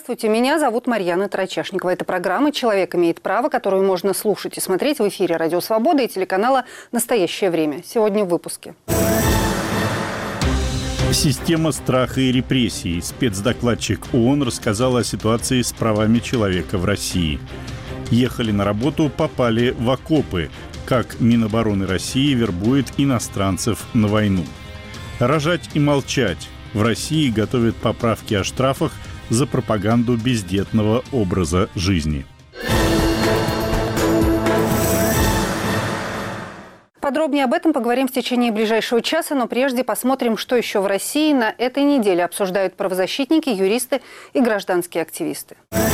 Здравствуйте, меня зовут Марьяна Трачашникова. Это программа «Человек имеет право», которую можно слушать и смотреть в эфире «Радио Свобода» и телеканала «Настоящее время». Сегодня в выпуске. Система страха и репрессий. Спецдокладчик ООН рассказал о ситуации с правами человека в России. Ехали на работу, попали в окопы. Как Минобороны России вербует иностранцев на войну. Рожать и молчать. В России готовят поправки о штрафах за пропаганду бездетного образа жизни. Подробнее об этом поговорим в течение ближайшего часа, но прежде посмотрим, что еще в России на этой неделе обсуждают правозащитники, юристы и гражданские активисты.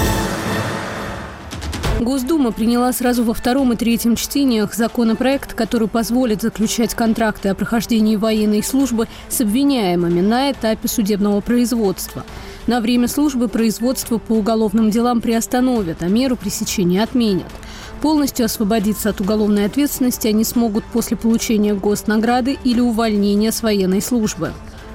Госдума приняла сразу во втором и третьем чтениях законопроект, который позволит заключать контракты о прохождении военной службы с обвиняемыми на этапе судебного производства. На время службы производство по уголовным делам приостановят, а меру пресечения отменят. Полностью освободиться от уголовной ответственности они смогут после получения госнаграды или увольнения с военной службы.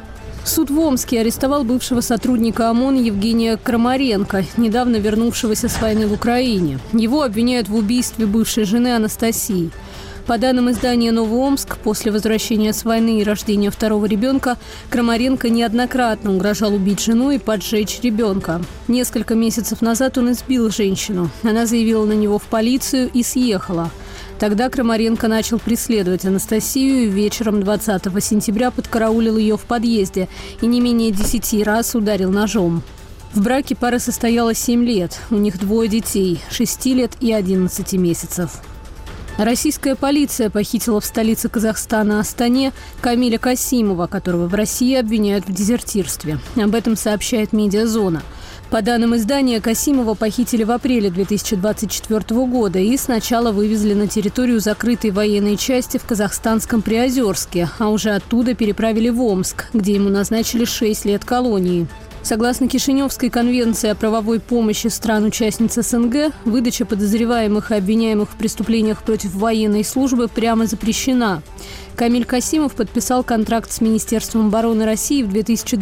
Суд в Омске арестовал бывшего сотрудника ОМОН Евгения Крамаренко, недавно вернувшегося с войны в Украине. Его обвиняют в убийстве бывшей жены Анастасии. По данным издания «Новый Омск», после возвращения с войны и рождения второго ребенка Крамаренко неоднократно угрожал убить жену и поджечь ребенка. Несколько месяцев назад он избил женщину. Она заявила на него в полицию и съехала. Тогда Крамаренко начал преследовать Анастасию и вечером 20 сентября подкараулил ее в подъезде и не менее 10 раз ударил ножом. В браке пара состоялась 7 лет. У них 2 детей – 6 лет и 11 месяцев. Российская полиция похитила в столице Казахстана Астане Камиля Касимова, которого в России обвиняют в дезертирстве. Об этом сообщает «Медиазона». По данным издания, Касимова похитили в апреле 2024 года и сначала вывезли на территорию закрытой военной части в казахстанском Приозерске, а уже оттуда переправили в Омск, где ему назначили 6 лет колонии. Согласно Кишиневской конвенции о правовой помощи стран-участниц СНГ, выдача подозреваемых и обвиняемых в преступлениях против военной службы прямо запрещена. Камиль Касимов подписал контракт с Министерством обороны России в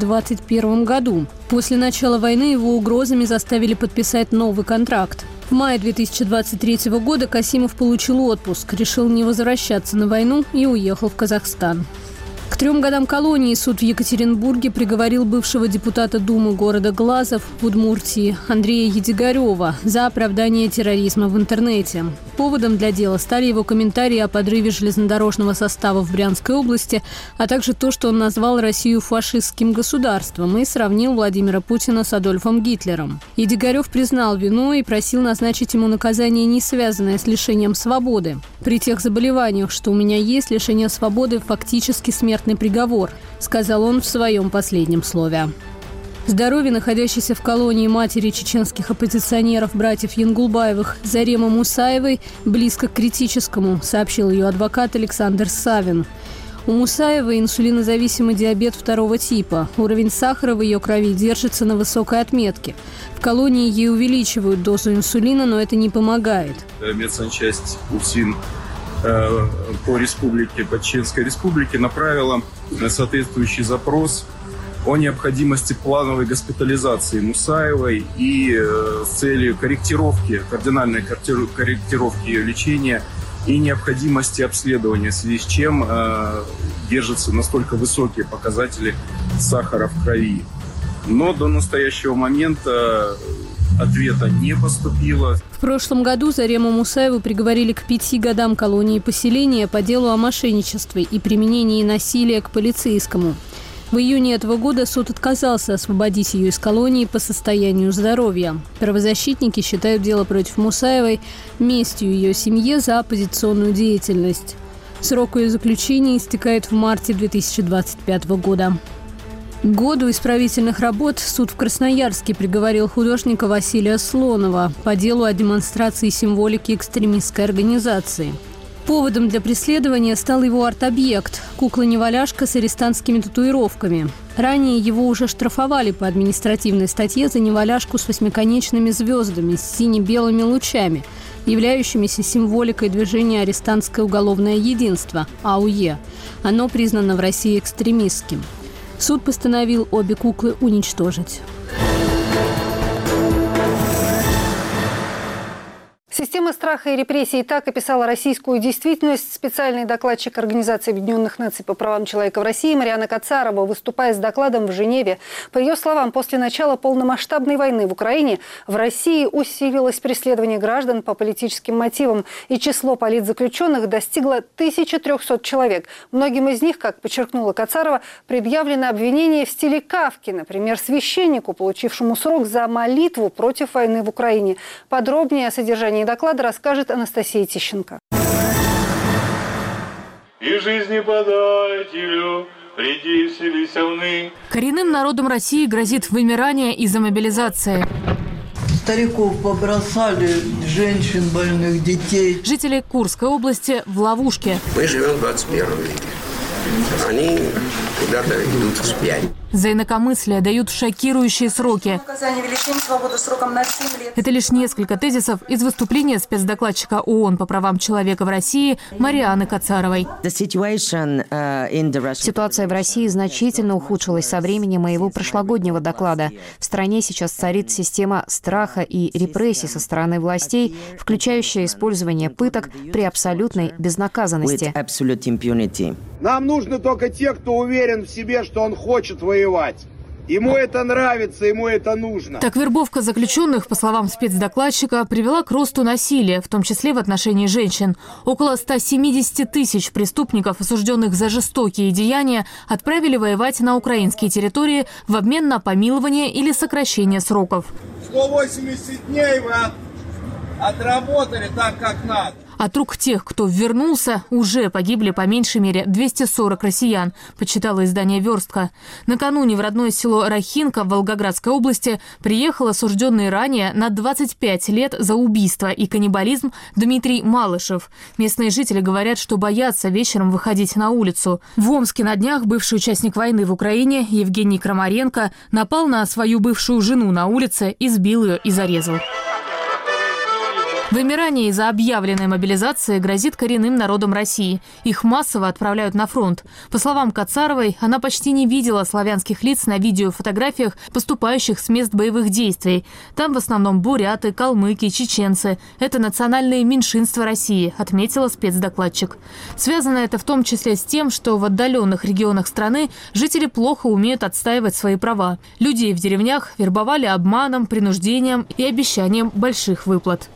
2021 году. После начала войны его угрозами заставили подписать новый контракт. В мае 2023 года Касимов получил отпуск, решил не возвращаться на войну и уехал в Казахстан. К 3 годам колонии суд в Екатеринбурге приговорил бывшего депутата Думы города Глазов в Удмуртии Андрея Едигарева за оправдание терроризма в интернете. Поводом для дела стали его комментарии о подрыве железнодорожного состава в Брянской области, а также то, что он назвал Россию фашистским государством и сравнил Владимира Путина с Адольфом Гитлером. Едигарев признал вину и просил назначить ему наказание, не связанное с лишением свободы. «При тех заболеваниях, что у меня есть, лишение свободы фактически смертный приговор», сказал он в своем последнем слове. Здоровье находящейся в колонии матери чеченских оппозиционеров братьев Янгулбаевых Заремы Мусаевой близко к критическому, сообщил ее адвокат Александр Савин. У Мусаевой инсулинозависимый диабет 2 типа. Уровень сахара в ее крови держится на высокой отметке. В колонии ей увеличивают дозу инсулина, но это не помогает. Медсанчасть УФСИН по республике, по Чеченской республике направила соответствующий запрос о необходимости плановой госпитализации Мусаевой и с целью корректировки, кардинальной корректировки ее лечения и необходимости обследования, в связи с чем держатся настолько высокие показатели сахара в крови. Но до настоящего момента ответа не поступило. В прошлом году Зарему Мусаеву приговорили к 5 годам колонии поселения по делу о мошенничестве и применении насилия к полицейскому. В июне этого года суд отказался освободить ее из колонии по состоянию здоровья. Правозащитники считают дело против Мусаевой местью ее семье за оппозиционную деятельность. Срок ее заключения истекает в марте 2025 года. К году исправительных работ суд в Красноярске приговорил художника Василия Слонова по делу о демонстрации символики экстремистской организации. Поводом для преследования стал его арт-объект – кукла-неваляшка с арестантскими татуировками. Ранее его уже штрафовали по административной статье за неваляшку с 8-конечными звездами с сине-белыми лучами, являющимися символикой движения «Арестантское уголовное единство» – АУЕ. Оно признано в России экстремистским. Суд постановил обе куклы уничтожить. Тема страха и репрессий так описала российскую действительность специальный докладчик Организации Объединенных Наций по правам человека в России Марианна Кацарова, выступая с докладом в Женеве. По ее словам, после начала полномасштабной войны в Украине в России усилилось преследование граждан по политическим мотивам, и число политзаключенных достигло 1300 человек. Многим из них, как подчеркнула Кацарова, предъявлено обвинение в стиле Кафки, например, священнику, получившему срок за молитву против войны в Украине. Подробнее о содержании доклада расскажет Анастасия Тищенко. И жизни подателю, приди вселися вны. Коренным народам России грозит вымирание из-за мобилизации. Стариков побросали, женщин, больных, детей. Жители Курской области в ловушке. Мы живем в 21 веке. Они куда-то идут вспять. За инакомыслие дают шокирующие сроки. Наказание или лишение свободы сроком на 7 лет. Это лишь несколько тезисов из выступления спецдокладчика ООН по правам человека в России Марианны Кацаровой. Ситуация в России значительно ухудшилась со времени моего прошлогоднего доклада. В стране сейчас царит система страха и репрессий со стороны властей, включающая использование пыток при абсолютной безнаказанности. Нам нужны только те, кто уверен в себе, что он хочет воевать. Ему это нравится, ему это нужно. Так, вербовка заключенных, по словам спецдокладчика, привела к росту насилия, в том числе в отношении женщин. Около 170 тысяч преступников, осужденных за жестокие деяния, отправили воевать на украинские территории в обмен на помилование или сокращение сроков. 180 дней вы отработали так, как надо. От рук тех, кто вернулся, уже погибли по меньшей мере 240 россиян, подсчитало издание «Верстка». Накануне в родное село Рахинка в Волгоградской области приехал осужденный ранее на 25 лет за убийство и каннибализм Дмитрий Малышев. Местные жители говорят, что боятся вечером выходить на улицу. В Омске на днях бывший участник войны в Украине Евгений Крамаренко напал на свою бывшую жену на улице, избил ее и зарезал. Вымирание из-за объявленной мобилизации грозит коренным народам России. Их массово отправляют на фронт. По словам Кацаровой, она почти не видела славянских лиц на видеофотографиях, поступающих с мест боевых действий. Там в основном буряты, калмыки, чеченцы. Это национальные меньшинства России, отметила спецдокладчик. Связано это в том числе с тем, что в отдаленных регионах страны жители плохо умеют отстаивать свои права. Людей в деревнях вербовали обманом, принуждением и обещанием больших выплат.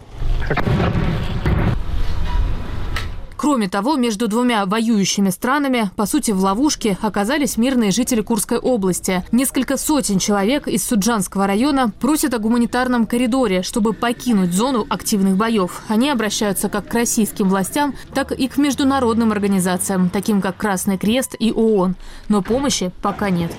Кроме того, между двумя воюющими странами, по сути, в ловушке оказались мирные жители Курской области. Несколько сотен человек из Суджанского района просят о гуманитарном коридоре, чтобы покинуть зону активных боев. Они обращаются как к российским властям, так и к международным организациям, таким как Красный Крест и ООН. Но помощи пока нет.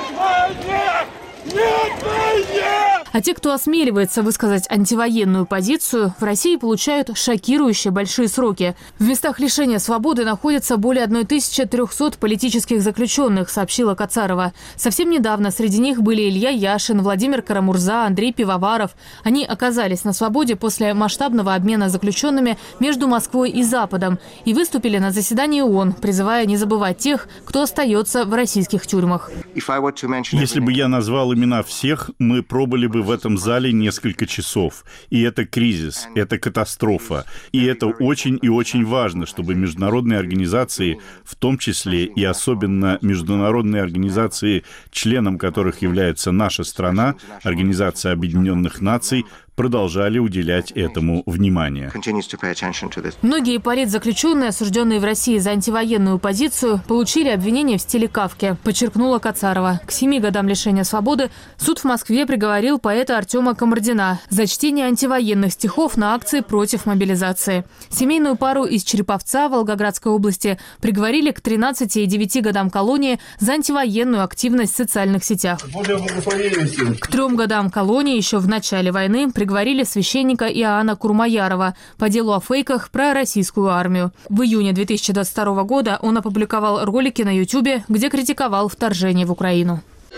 А те, кто осмеливается высказать антивоенную позицию, в России получают шокирующие большие сроки. В местах лишения свободы находятся более 1300 политических заключенных, сообщила Кацарова. Совсем недавно среди них были Илья Яшин, Владимир Карамурза, Андрей Пивоваров. Они оказались на свободе после масштабного обмена заключенными между Москвой и Западом и выступили на заседании ООН, призывая не забывать тех, кто остается в российских тюрьмах. Если бы я назвал имена всех, мы пробыли бы в этом зале несколько часов. И это кризис, это катастрофа. И это очень и очень важно, чтобы международные организации, в том числе и особенно международные организации, членом которых является наша страна, Организация Объединенных Наций, продолжали уделять этому внимание. Многие политзаключенные, осужденные в России за антивоенную позицию, получили обвинение в стиле Кафки, подчеркнула Кацарова. К 7 годам лишения свободы суд в Москве приговорил поэта Артема Камардина за чтение антивоенных стихов на акции против мобилизации. Семейную пару из Череповца Волгоградской области приговорили к 13 и 9 годам колонии за антивоенную активность в социальных сетях. К 3 годам колонии еще в начале войны приговорили священника Иоанна Курмаярова по делу о фейках про российскую армию. В июне 2022 года он опубликовал ролики на YouTube, где критиковал вторжение в Украину.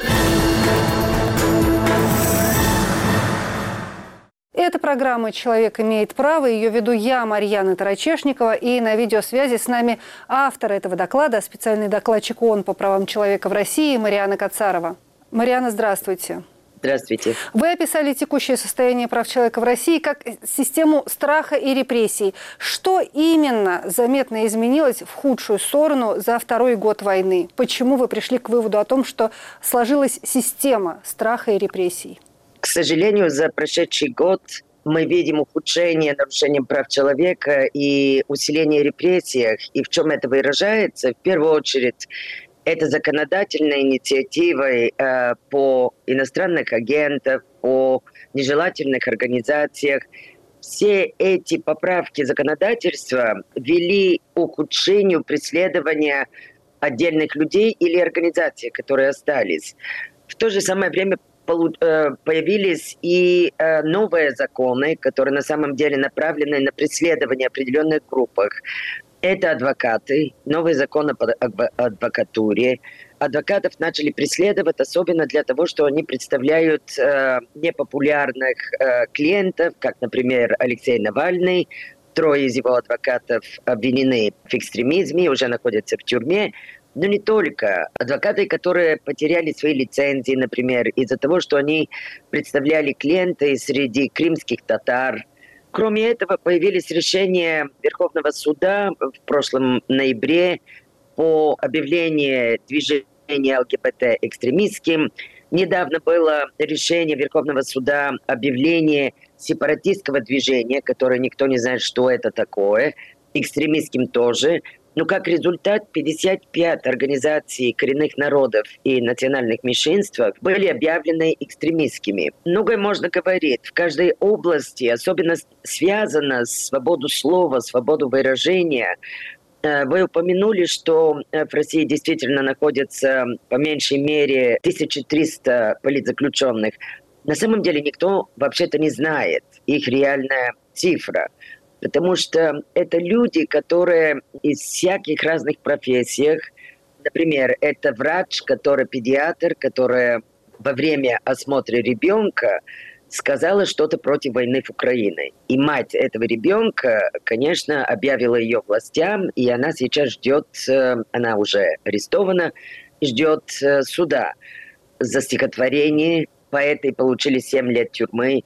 Это программа «Человек имеет право». Ее веду я, Марьяна Тарачешникова. И на видеосвязи с нами автор этого доклада, специальный докладчик ООН по правам человека в России Марианна Кацарова. Марианна, здравствуйте. Здравствуйте. Вы описали текущее состояние прав человека в России как систему страха и репрессий. Что именно заметно изменилось в худшую сторону за второй год войны? Почему вы пришли к выводу о том, что сложилась система страха и репрессий? К сожалению, за прошедший год мы видим ухудшение, нарушение прав человека и усиление репрессий. И в чем это выражается? В первую очередь, это законодательная инициатива по иностранных агентов, по нежелательных организациях. Все эти поправки законодательства вели к ухудшению преследования отдельных людей или организаций, которые остались. В то же самое время появились и новые законы, которые на самом деле направлены на преследование определенных группах. Это адвокаты, новый закон об адвокатуре. Адвокатов начали преследовать, особенно для того, что они представляют непопулярных клиентов, как, например, Алексей Навальный. 3 из его адвокатов обвинены в экстремизме, уже находятся в тюрьме. Но не только. Адвокаты, которые потеряли свои лицензии, например, из-за того, что они представляли клиенты среди крымских татар. Кроме этого, появились решения Верховного суда в прошлом ноябре по объявлению движения ЛГБТ экстремистским. Недавно было решение Верховного суда объявление сепаратистского движения, которое никто не знает, что это такое, экстремистским тоже. Но как результат 55 организаций коренных народов и национальных меньшинств были объявлены экстремистскими. Многое можно говорить. В каждой области, особенно связано с свободой слова, свободой выражения. Вы упомянули, что в России действительно находится по меньшей мере 1300 политзаключенных. На самом деле никто вообще-то не знает их реальная цифра. Потому что это люди, которые из всяких разных профессий. Например, это врач, который педиатр, которая во время осмотра ребенка сказала что-то против войны в Украине. И мать этого ребенка, конечно, объявила ее властям, и она сейчас ждет, она уже арестована, ждет суда за стихотворение. Поэты получили 7 лет тюрьмы.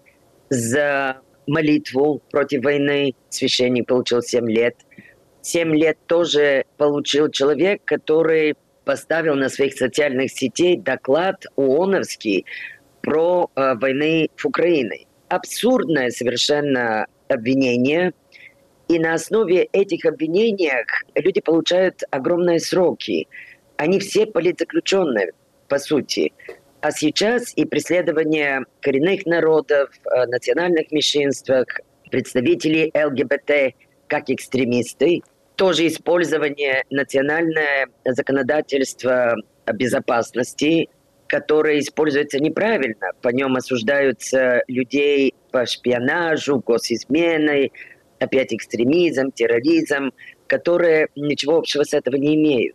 За молитву против войны священник получил 7 лет. 7 лет тоже получил человек, который поставил на своих социальных сетях доклад ООНовский про войны в Украине. Абсурдное совершенно обвинение. И на основе этих обвинений люди получают огромные сроки. Они все политзаключенные, по сути. А сейчас и преследование коренных народов, национальных меньшинств, представителей ЛГБТ как экстремисты, тоже использование национального законодательства о безопасности, которое используется неправильно. По нем осуждаются людей по шпионажу, госизменой, опять экстремизм, терроризм, которые ничего общего с этого не имеют.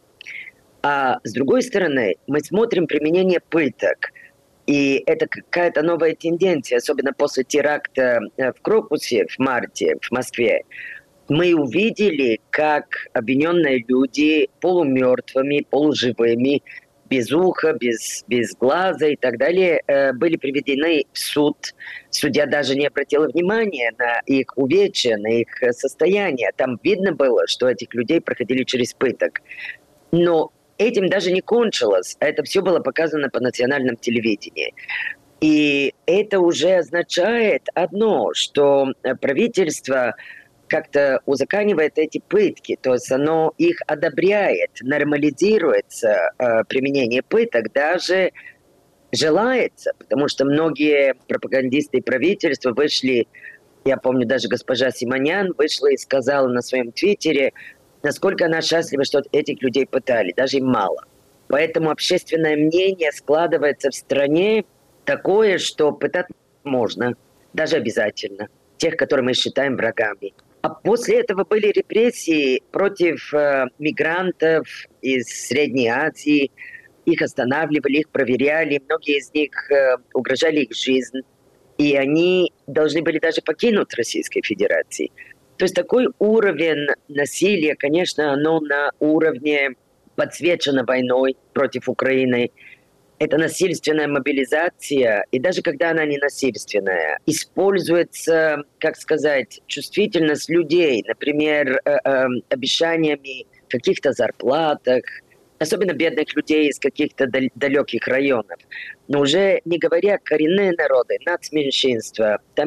А с другой стороны, мы смотрим применение пыток. И это какая-то новая тенденция, особенно после теракта в Крокусе в марте в Москве. Мы увидели, как обвиненные люди полумертвыми, полуживыми, без уха, без глаза и так далее, были приведены в суд. Судья даже не обратил внимания на их увечья, на их состояние. Там видно было, что этих людей проходили через пыток. Но этим даже не кончилось. Это все было показано по национальному телевидению. И это уже означает одно, что правительство как-то узаконивает эти пытки, то есть оно их одобряет, нормализируется применение пыток, даже желается, потому что многие пропагандисты правительства вышли, я помню, даже госпожа Симонян вышла и сказала на своем твиттере, насколько она счастлива, что этих людей пытали, даже им мало. Поэтому общественное мнение складывается в стране такое, что пытать можно, даже обязательно, тех, которые мы считаем врагами. А после этого были репрессии против мигрантов из Средней Азии. Их останавливали, их проверяли. Многие из них угрожали их жизнь. И они должны были даже покинуть Российской Федерации. То есть такой уровень насилия, конечно, оно на уровне подсвечено войной против Украины. эта насильственная мобилизация, и даже когда она не насильственная, используется, как сказать, чувствительность людей, например, обещаниями каких-то зарплатах, особенно бедных людей из каких-то далеких районов. Но уже не говоря коренные народы, нацменьшинства, там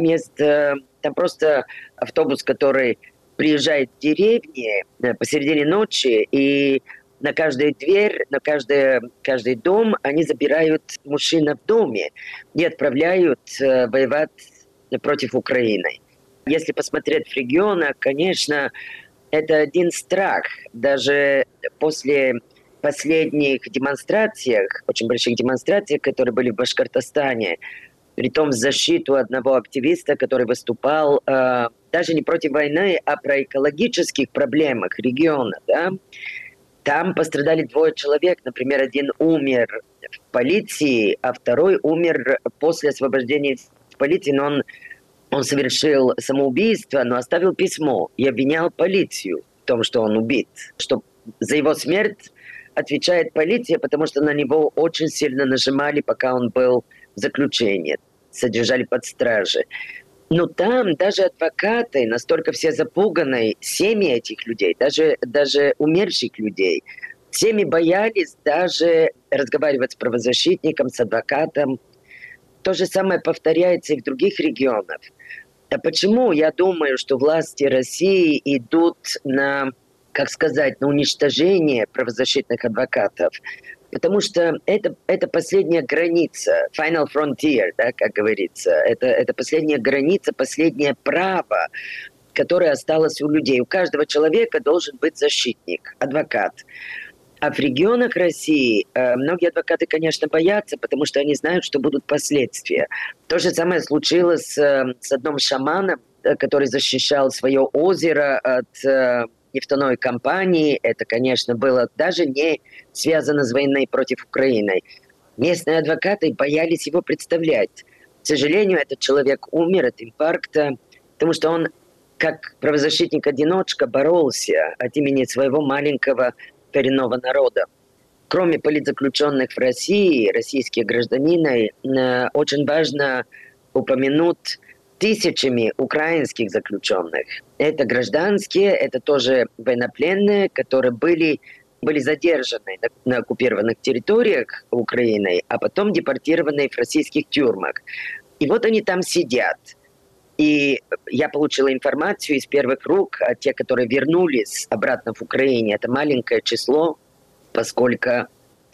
просто автобус, который приезжает в деревни посередине ночи, и на каждую дверь, на каждый дом они забирают мужчин в доме и отправляют воевать против Украины. Если посмотреть в регионах, конечно, это один страх. Даже после последних демонстрациях, очень больших демонстрациях, которые были в Башкортостане, притом в защиту одного активиста, который выступал даже не против войны, а про экологических проблемах региона, да? Там пострадали 2 человек. Например, один умер в полиции, а второй умер после освобождения из полиции. Но он совершил самоубийство, но оставил письмо и обвинял полицию в том, что он убит. Что за его смерть отвечает полиция, потому что на него очень сильно нажимали, пока он был в заключении. Содержали под стражей. Но там даже адвокаты настолько все запуганы, семьи этих людей, даже умерших людей, семьи боялись даже разговаривать с правозащитником, с адвокатом. То же самое повторяется и в других регионах. А почему я думаю, что власти России идут на, как сказать, на уничтожение правозащитных адвокатов? Потому что это последняя граница, final frontier, да, как говорится. Это последняя граница, последнее право, которое осталось у людей. У каждого человека должен быть защитник, адвокат. А в регионах России многие адвокаты, конечно, боятся, потому что они знают, что будут последствия. То же самое случилось с одним шаманом, который защищал свое озеро от нефтяной компании. Это, конечно, было даже не связано с войной против Украины. Местные адвокаты боялись его представлять. К сожалению, этот человек умер от инфаркта, потому что он, как правозащитник-одиночка, боролся от имени своего маленького коренного народа. Кроме политзаключенных в России, российские гражданины, очень важно упомянуть тысячами украинских заключенных. Это гражданские, это тоже военнопленные, которые были задержаны на оккупированных территориях Украины, а потом депортированы в российских тюрьмах. И вот они там сидят. И я получила информацию из первых рук от тех, которые вернулись обратно в Украину. Это маленькое число, поскольку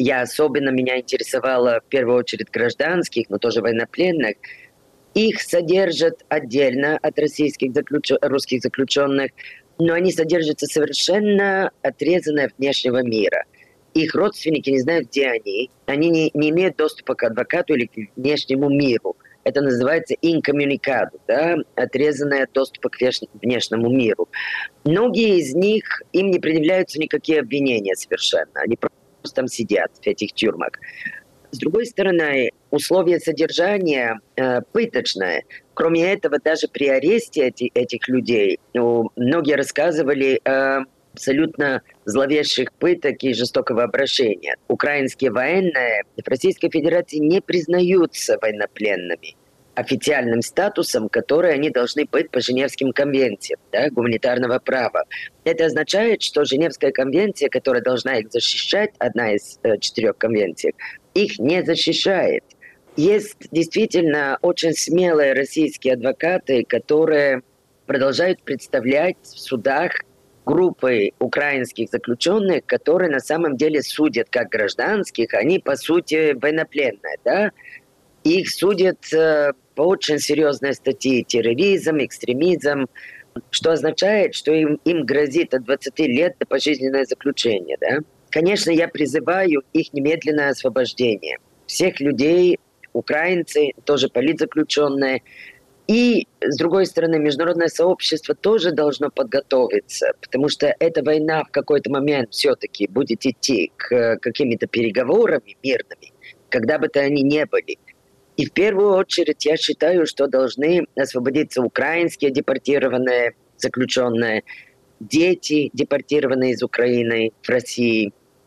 меня интересовало в первую очередь гражданских, но тоже военнопленных. Их содержат отдельно от русских заключенных, но они содержатся совершенно отрезанные от внешнего мира. Их родственники не знают, где они. Они не имеют доступа к адвокату или к внешнему миру. Это называется incommunicado, да, отрезанное от доступа к внешнему миру. Многие из них, им не предъявляются никакие обвинения совершенно. Они просто там сидят в этих тюрьмах. С другой стороны, условия содержания пыточные. Кроме этого, даже при аресте этих людей, многие рассказывали о абсолютно зловещих пыток и жестокого обращения. Украинские военные в Российской Федерации не признаются военнопленными официальным статусом, который они должны быть по Женевским конвенциям, да, гуманитарного права. Это означает, что Женевская конвенция, которая должна их защищать, одна из 4 конвенций, их не защищает. Есть действительно очень смелые российские адвокаты, которые продолжают представлять в судах группы украинских заключенных, которые на самом деле судят как гражданских, они по сути военнопленные, да? Их судят по очень серьезной статье: терроризм, экстремизм, что означает, что им грозит от 20 лет до пожизненное заключение, да? Конечно, я призываю их немедленное освобождение. Всех людей, украинцы, тоже политзаключенные. И, с другой стороны, международное сообщество тоже должно подготовиться, потому что эта война в какой-то момент все-таки будет идти к какими-то переговорами мирными, когда бы то они ни были. И в первую очередь я считаю, что должны освободиться украинские депортированные заключенные, дети, депортированные из Украины в России,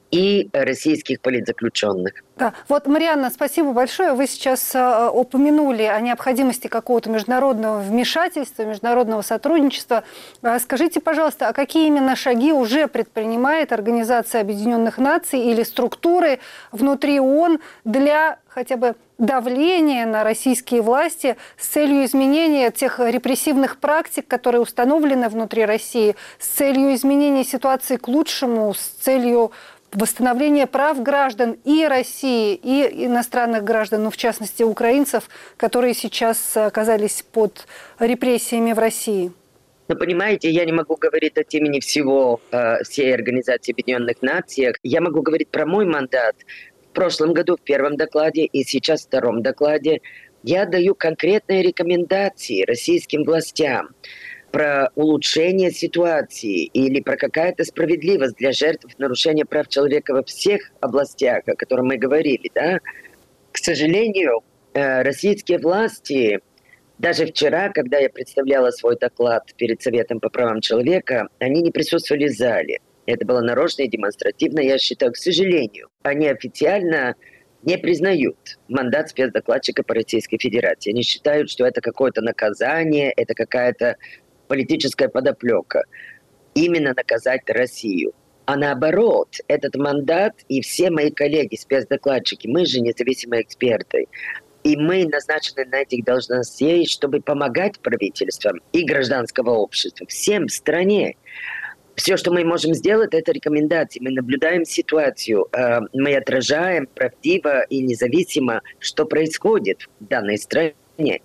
и российских политзаключенных. Да, вот, Марианна, спасибо большое. Вы сейчас упомянули о необходимости какого-то международного вмешательства, международного сотрудничества. Скажите, пожалуйста, а какие именно шаги уже предпринимает Организация Объединенных Наций или структуры внутри ООН для хотя бы давления на российские власти с целью изменения тех репрессивных практик, которые установлены внутри России, с целью изменения ситуации к лучшему, с целью восстановления прав граждан и России, и иностранных граждан, ну, в частности, украинцев, которые сейчас оказались под репрессиями в России? Но понимаете, я не могу говорить от имени всей Организации Объединенных Наций. Я могу говорить про мой мандат. В прошлом году в первом докладе и сейчас в втором докладе я даю конкретные рекомендации российским властям про улучшение ситуации или про какая-то справедливость для жертв нарушения прав человека во всех областях, о которых мы говорили. Да? К сожалению, российские власти, даже вчера, когда я представляла свой доклад перед Советом по правам человека, они не присутствовали в зале. Это было нарочно и демонстративно, я считаю, к сожалению. Они официально не признают мандат спецдокладчика по Российской Федерации. Они считают, что это какое-то наказание, это какая-то политическая подоплека. Именно наказать Россию. А наоборот, этот мандат и все мои коллеги, спецдокладчики, мы же независимые эксперты, и мы назначены на этих должностей, чтобы помогать правительствам и гражданского общества, всем в стране. Все, что мы можем сделать, это рекомендации. Мы наблюдаем ситуацию, мы отражаем правдиво и независимо, что происходит в данной стране.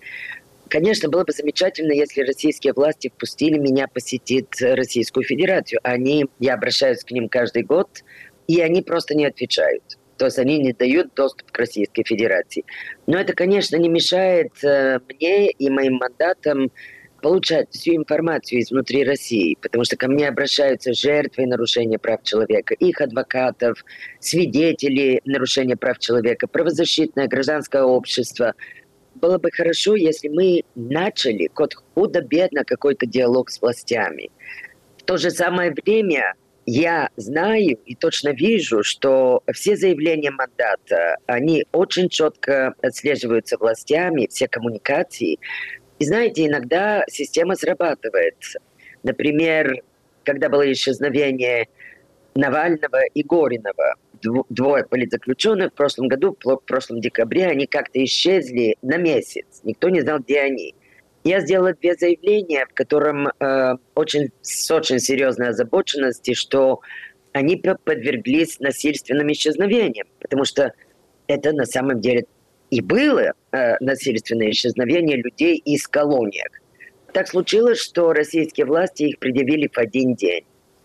Конечно, было бы замечательно, если российские власти впустили меня посетить Российскую Федерацию. Я обращаюсь к ним каждый год, и они просто не отвечают. То есть они не дают доступ к Российской Федерации. Но это, конечно, не мешает мне и моим мандатам получать всю информацию изнутри России, потому что ко мне обращаются жертвы нарушения прав человека, их адвокатов, свидетели нарушения прав человека, правозащитное гражданское общество. Было бы хорошо, если мы начали худо-бедно какой-то диалог с властями. В то же самое время я знаю и точно вижу, что все заявления мандата, они очень четко отслеживаются властями, все коммуникации. И знаете, иногда система срабатывает. Например, когда было исчезновение Навального и Горинова, двое политзаключенных в прошлом году, в прошлом декабре, они как-то исчезли на месяц. Никто не знал, где они. Я сделала 2 заявления, в котором с очень серьезной озабоченностью, что они подверглись насильственным исчезновениям, потому что это на самом деле и было насильственное исчезновение людей из колоний. Так случилось, что российские власти их предъявили в один день.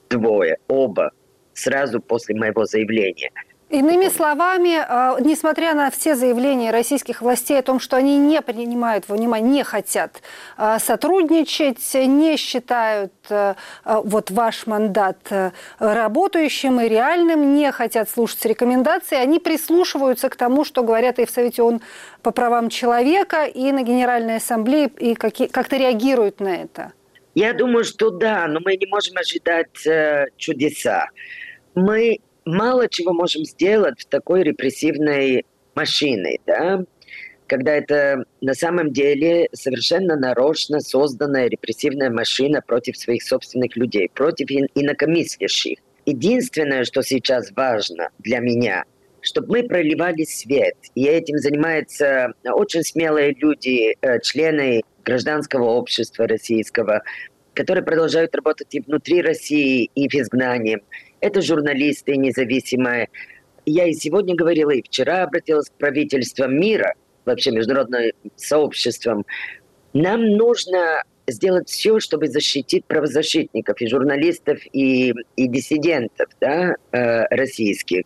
2, оба, сразу после моего заявления. Иными словами, несмотря на все заявления российских властей о том, что они не принимают во внимание, не хотят сотрудничать, не считают вот ваш мандат работающим и реальным, не хотят слушать рекомендации, они прислушиваются к тому, что говорят и в Совете ООН по правам человека, и на Генеральной Ассамблее, и как-то реагируют на это. Я думаю, что да, но мы не можем ожидать чудеса. Мы мало чего можем сделать в такой репрессивной машине, да? Когда это на самом деле совершенно нарочно созданная репрессивная машина против своих собственных людей, против инакомыслящих. Единственное, что сейчас важно для меня, чтобы мы проливали свет. И этим занимаются очень смелые люди, члены гражданского общества российского, которые продолжают работать и внутри России, и в изгнании. Это журналисты независимые. Я и сегодня говорила, и вчера обратилась к правительствам мира, вообще международным сообществом. Нам нужно сделать все, чтобы защитить правозащитников, и журналистов, и диссидентов, да, российских.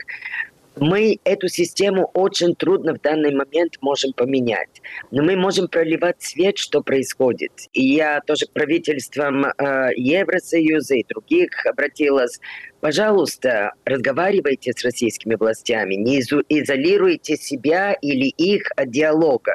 Мы эту систему очень трудно в данный момент можем поменять. Но мы можем проливать свет, что происходит. И я тоже к правительствам Евросоюза и других обратилась. Пожалуйста, разговаривайте с российскими властями, не изолируйте себя или их от диалога.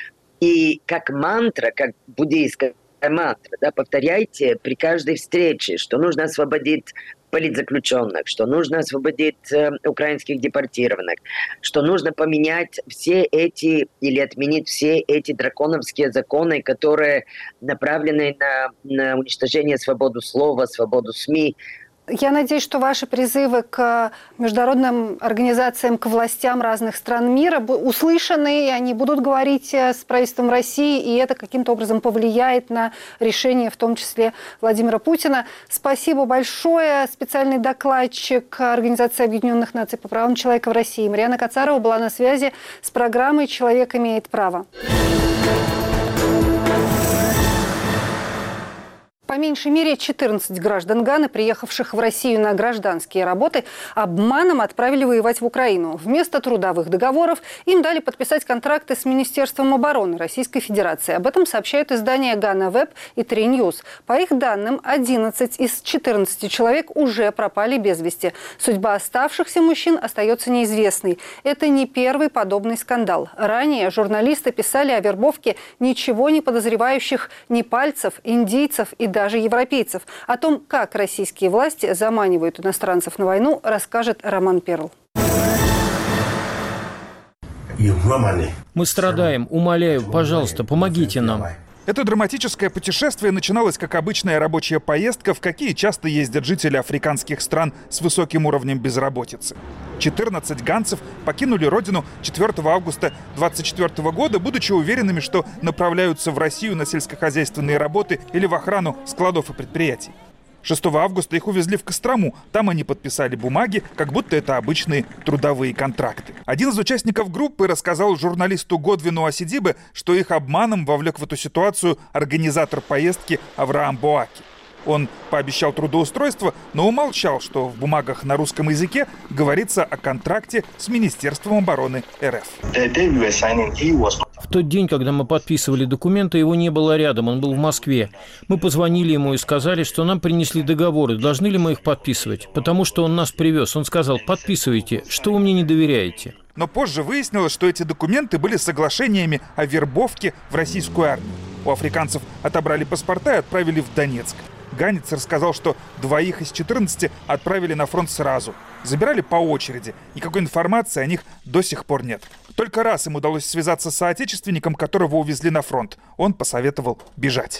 И как мантра, как буддийская мантра, да, повторяйте при каждой встрече, что нужно освободить политзаключенных, что нужно освободить украинских депортированных, что нужно поменять все эти или отменить все эти драконовские законы, которые направлены на уничтожение свободы слова, свободу СМИ. Я надеюсь, что ваши призывы к международным организациям, к властям разных стран мира услышаны, и они будут говорить с правительством России, и это каким-то образом повлияет на решение, в том числе Владимира Путина. Спасибо большое. Специальный докладчик Организации Объединенных Наций по правам человека в России Марианна Кацарова была на связи с программой «Человек имеет право». По меньшей мере 14 граждан Ганы, приехавших в Россию на гражданские работы, обманом отправили воевать в Украину. Вместо трудовых договоров им дали подписать контракты с Министерством обороны Российской Федерации. Об этом сообщают издания Гана Веб и Три Ньюс. По их данным, 11 из 14 человек уже пропали без вести. Судьба оставшихся мужчин остается неизвестной. Это не первый подобный скандал. Ранее журналисты писали о вербовке ничего не подозревающих непальцев, индийцев и даже европейцев. О том, как российские власти заманивают иностранцев на войну, расскажет Роман Перл. Мы страдаем. Умоляю, пожалуйста, помогите нам. Это драматическое путешествие начиналось как обычная рабочая поездка, в какие часто ездят жители африканских стран с высоким уровнем безработицы. 14 ганцев покинули родину 4 августа 2024 года, будучи уверенными, что направляются в Россию на сельскохозяйственные работы или в охрану складов и предприятий. 6 августа их увезли в Кострому. Там они подписали бумаги, как будто это обычные трудовые контракты. Один из участников группы рассказал журналисту Годвину Асидибе, что их обманом вовлек в эту ситуацию организатор поездки Авраам Боаки. Он пообещал трудоустройство, но умолчал, что в бумагах на русском языке говорится о контракте с Министерством обороны РФ. В тот день, когда мы подписывали документы, его не было рядом, он был в Москве. Мы позвонили ему и сказали, что нам принесли договоры, должны ли мы их подписывать, потому что он нас привез. Он сказал: подписывайте, что вы мне не доверяете. Но позже выяснилось, что эти документы были соглашениями о вербовке в российскую армию. У африканцев отобрали паспорта и отправили в Донецк. Ганец рассказал, что 2 из 14 отправили на фронт сразу. Забирали по очереди. Никакой информации о них до сих пор нет. Только раз им удалось связаться с соотечественником, которого увезли на фронт. Он посоветовал бежать.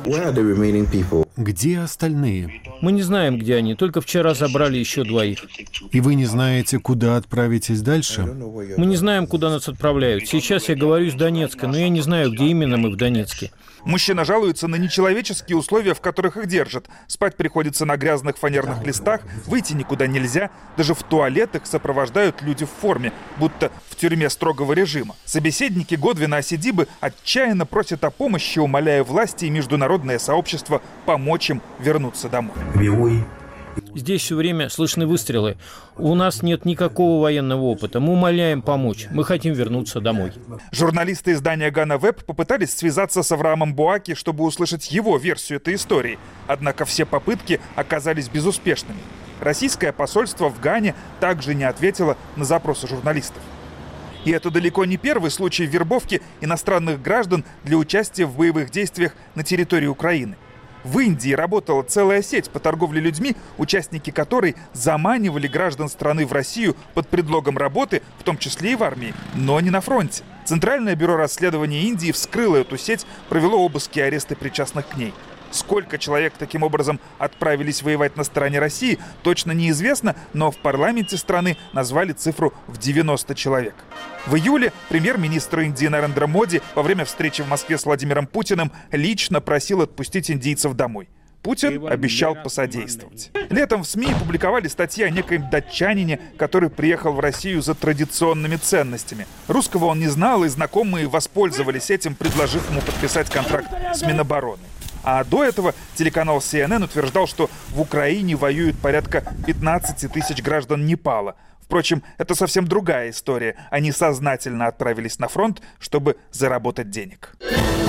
Где остальные? Мы не знаем, где они. Только вчера забрали еще 2. И вы не знаете, куда отправитесь дальше? Мы не знаем, куда нас отправляют. Сейчас я говорю из Донецка, но я не знаю, где именно мы в Донецке. Мужчина жалуется на нечеловеческие условия, в которых их держат. Спать приходится на грязных фанерных листах, выйти никуда нельзя. Даже в туалет их сопровождают люди в форме, будто в тюрьме строгого режима. Собеседники Годвина Асидибы отчаянно просят о помощи, умоляя власти и международное сообщество помочь им вернуться домой. Здесь все время слышны выстрелы. У нас нет никакого военного опыта. Мы умоляем помочь. Мы хотим вернуться домой. Журналисты издания Гана Веб попытались связаться с Авраамом Боаки, чтобы услышать его версию этой истории. Однако все попытки оказались безуспешными. Российское посольство в Гане также не ответило на запросы журналистов. И это далеко не первый случай вербовки иностранных граждан для участия в боевых действиях на территории Украины. В Индии работала целая сеть по торговле людьми, участники которой заманивали граждан страны в Россию под предлогом работы, в том числе и в армии, но не на фронте. Центральное бюро расследования Индии вскрыло эту сеть, провело обыски и аресты причастных к ней. Сколько человек таким образом отправились воевать на стороне России, точно неизвестно, но в парламенте страны назвали цифру в 90 человек. В июле премьер-министр Индии Нарендра Моди во время встречи в Москве с Владимиром Путиным лично просил отпустить индийцев домой. Путин обещал посодействовать. Летом в СМИ публиковали статьи о некоем датчанине, который приехал в Россию за традиционными ценностями. Русского он не знал, и знакомые воспользовались этим, предложив ему подписать контракт с Минобороны. А до этого телеканал CNN утверждал, что в Украине воюют порядка 15 тысяч граждан Непала. Впрочем, это совсем другая история. Они сознательно отправились на фронт, чтобы заработать денег.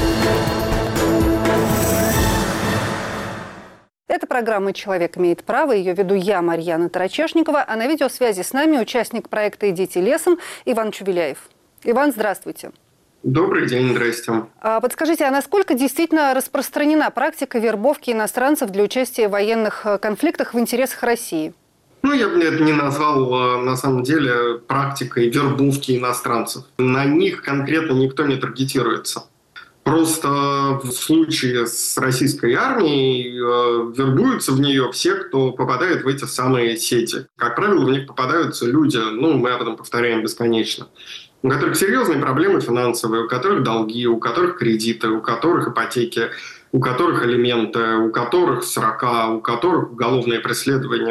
Это программа «Человек имеет право». Ее веду я, Марьяна Тарачешникова. А на видеосвязи с нами участник проекта «Идите лесом» Иван Чувеляев. Иван, здравствуйте. Добрый день, здрасте. Подскажите, а насколько действительно распространена практика вербовки иностранцев для участия в военных конфликтах в интересах России? Я бы это не назвал, на самом деле, практикой вербовки иностранцев. На них конкретно никто не таргетируется. Просто в случае с российской армией вербуются в нее все, кто попадает в эти самые сети. Как правило, в них попадаются люди, мы об этом повторяем бесконечно, у которых серьезные проблемы финансовые, у которых долги, у которых кредиты, у которых ипотеки, у которых алименты, у которых срока, у которых уголовное преследование,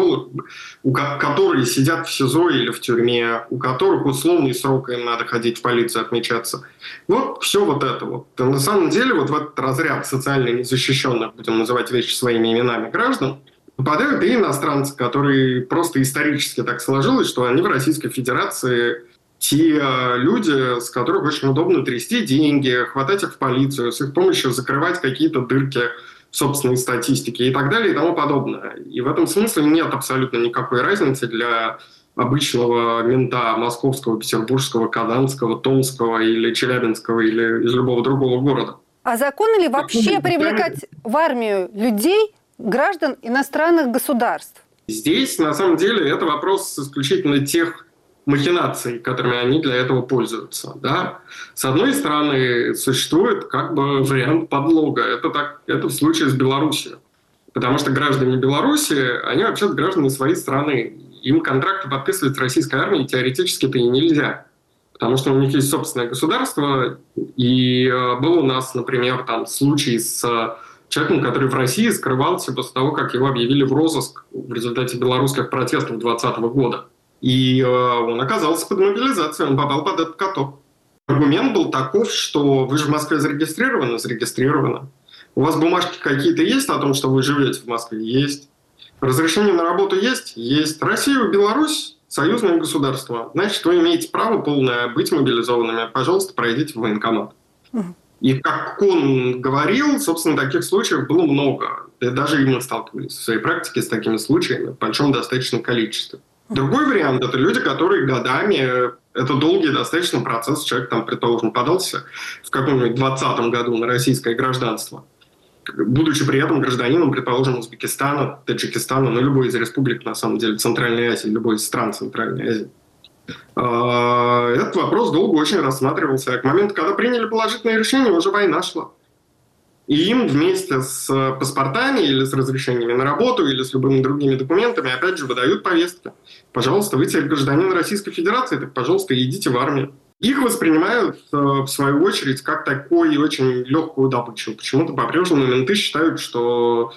которые сидят в СИЗО или в тюрьме, у которых условный срок, им надо ходить в полицию отмечаться. Все вот это вот. На самом деле в этот разряд социально незащищенных, будем называть вещи своими именами, граждан, попадают и иностранцы, которые просто исторически так сложилось, что они в Российской Федерации те люди, с которых очень удобно трясти деньги, хватать их в полицию, с их помощью закрывать какие-то дырки в собственной статистике и так далее и тому подобное. И в этом смысле нет абсолютно никакой разницы для обычного мента московского, петербургского, казанского, томского или челябинского или из любого другого города. А законно ли вообще привлекать в армию людей, граждан иностранных государств? Здесь, на самом деле, это вопрос исключительно тех махинаций, которыми они для этого пользуются. Да? С одной стороны, существует вариант подлога. Это в случае с Белоруссией. Потому что граждане Беларуси, они вообще-то граждане своей страны. Им контракты подписывать с российской армией теоретически-то и нельзя. Потому что у них есть собственное государство. И был у нас, например, случай с человеком, который в России скрывался после того, как его объявили в розыск в результате белорусских протестов 2020 года. И он оказался под мобилизацией, он попал под этот каток. Аргумент был таков, что вы же в Москве зарегистрированы? Зарегистрированы. У вас бумажки какие-то есть о том, что вы живете в Москве? Есть. Разрешение на работу есть? Есть. Россия и Беларусь – союзное государство. Значит, вы имеете право полное быть мобилизованными. Пожалуйста, пройдите в военкомат. И как он говорил, собственно, таких случаев было много. И даже и мы сталкивались в своей практике с такими случаями, причем в достаточном количестве. Другой вариант – это люди, которые годами, это долгий достаточно процесс, человек, предположим, подался в каком-нибудь 2020 году на российское гражданство, будучи при этом гражданином, предположим, Узбекистана, Таджикистана, любой из республик, на самом деле, Центральной Азии, любой из стран Центральной Азии. Этот вопрос долго очень рассматривался. А к моменту, когда приняли положительное решение, уже война шла. И им вместе с паспортами или с разрешениями на работу или с любыми другими документами, опять же, выдают повестки. Пожалуйста, вы теперь гражданин Российской Федерации, так, пожалуйста, идите в армию. Их воспринимают, в свою очередь, как такую очень легкую добычу. Почему-то по-прежнему менты считают, что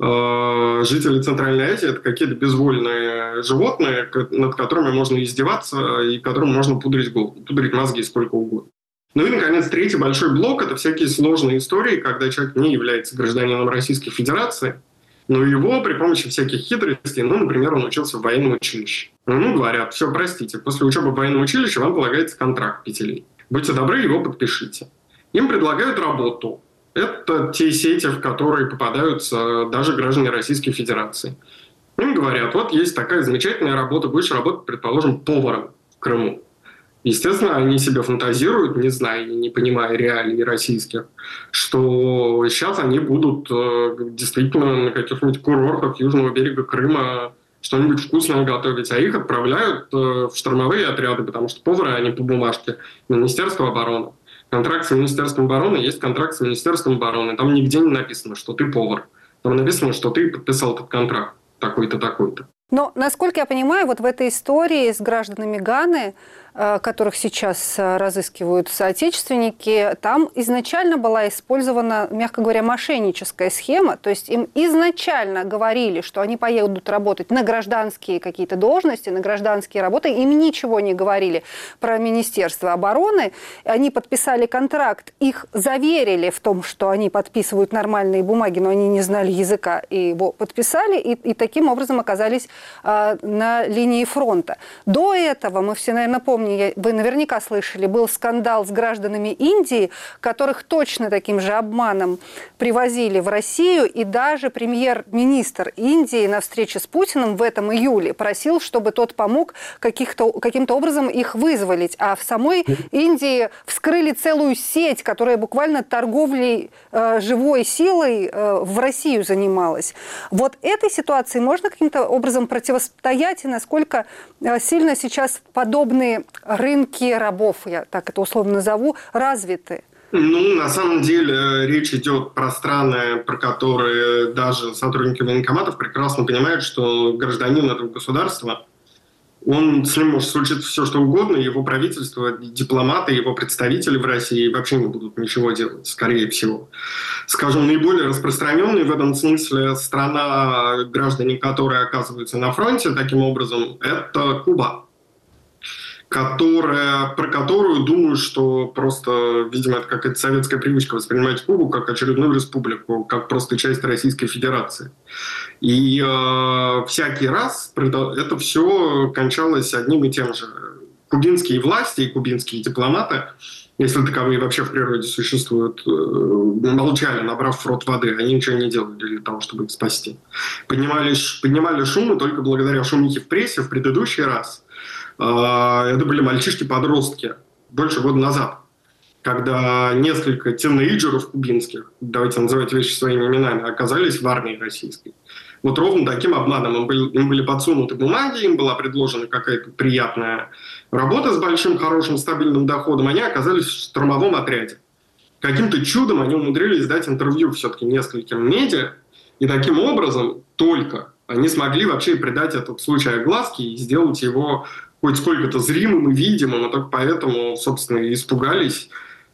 жители Центральной Азии – это какие-то безвольные животные, над которыми можно издеваться и которым можно пудрить мозги сколько угодно. И, наконец, третий большой блок – это всякие сложные истории, когда человек не является гражданином Российской Федерации, но его при помощи всяких хитростей, например, он учился в военном училище. Говорят, все, простите, после учебы в военном училище вам полагается контракт 5 лет. Будьте добры, его подпишите. Им предлагают работу. Это те сети, в которые попадаются даже граждане Российской Федерации. Им говорят, вот есть такая замечательная работа, будешь работать, предположим, поваром в Крыму. Естественно, они себе фантазируют, не зная и не понимая реалий российских, что сейчас они будут действительно на каких-нибудь курортах южного берега Крыма что-нибудь вкусное готовить, а их отправляют в штурмовые отряды, потому что повары, они по бумажке Министерства обороны. Контракт с Министерством обороны есть контракт с Министерством обороны. Там нигде не написано, что ты повар. Там написано, что ты подписал этот контракт такой-то, такой-то. Но, насколько я понимаю, вот в этой истории с гражданами Ганы, которых сейчас разыскивают соотечественники, там изначально была использована, мягко говоря, мошенническая схема. То есть им изначально говорили, что они поедут работать на гражданские какие-то должности, на гражданские работы. Им ничего не говорили про Министерство обороны. Они подписали контракт, их заверили в том, что они подписывают нормальные бумаги, но они не знали языка, и его подписали, и таким образом оказались на линии фронта. До этого, мы все, наверное, помним, напомню, вы наверняка слышали, был скандал с гражданами Индии, которых точно таким же обманом привозили в Россию, и даже премьер-министр Индии на встрече с Путиным в этом июле просил, чтобы тот помог каким-то образом их вызволить. А в самой Индии вскрыли целую сеть, которая буквально торговлей живой силой в Россию занималась. Вот этой ситуации можно каким-то образом противостоять, и насколько сильно сейчас подобные рынки рабов, я так это условно назову, развиты? Ну, на самом деле, речь идет про страны, про которые даже сотрудники военкоматов прекрасно понимают, что гражданин этого государства, с ним может случиться все, что угодно, его правительство, дипломаты, его представители в России вообще не будут ничего делать, скорее всего. Скажем, наиболее распространенной в этом смысле страна, граждане которой оказываются на фронте, таким образом, это Куба, про которую думаю, что просто, видимо, это какая-то советская привычка воспринимать Кубу как очередную республику, как просто часть Российской Федерации. И всякий раз это все кончалось одним и тем же. Кубинские власти и кубинские дипломаты, если таковые вообще в природе существуют, молчали, набрав в рот воды. Они ничего не делали для того, чтобы их спасти. Поднимали шум, и только благодаря шумихе в прессе в предыдущий раз это были мальчишки-подростки больше года назад, когда несколько тинейджеров кубинских, давайте называть вещи своими именами, оказались в армии российской. Вот ровно таким обманом им были подсунуты бумаги, им была предложена какая-то приятная работа с большим, хорошим, стабильным доходом. Они оказались в штурмовом отряде. Каким-то чудом они умудрились дать интервью все-таки нескольким медиа, и таким образом только они смогли вообще придать этот случай огласке и сделать его хоть сколько-то зримым и видимым, и только поэтому, собственно, испугалось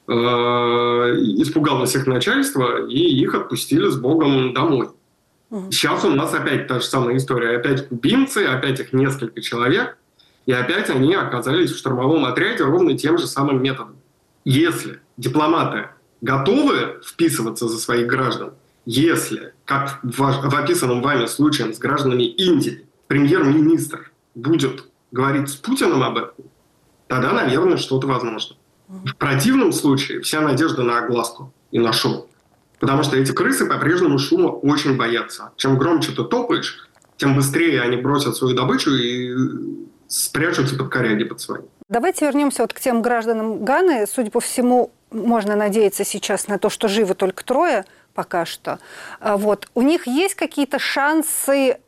их начальство, и их отпустили с Богом домой. Сейчас у нас опять та же самая история. Опять кубинцы, опять их несколько человек, и опять они оказались в штурмовом отряде ровно тем же самым методом. Если дипломаты готовы вписываться за своих граждан, если, как в описанном вами случае с гражданами Индии, премьер-министр будет говорить с Путиным об этом, тогда, наверное, что-то возможно. В противном случае вся надежда на огласку и на шум. Потому что эти крысы по-прежнему шума очень боятся. Чем громче ты топаешь, тем быстрее они бросят свою добычу и спрячутся под коряги под свои. Давайте вернемся вот к тем гражданам Ганы. Судя по всему, можно надеяться сейчас на то, что живы только 3 пока что. Вот. У них есть какие-то шансы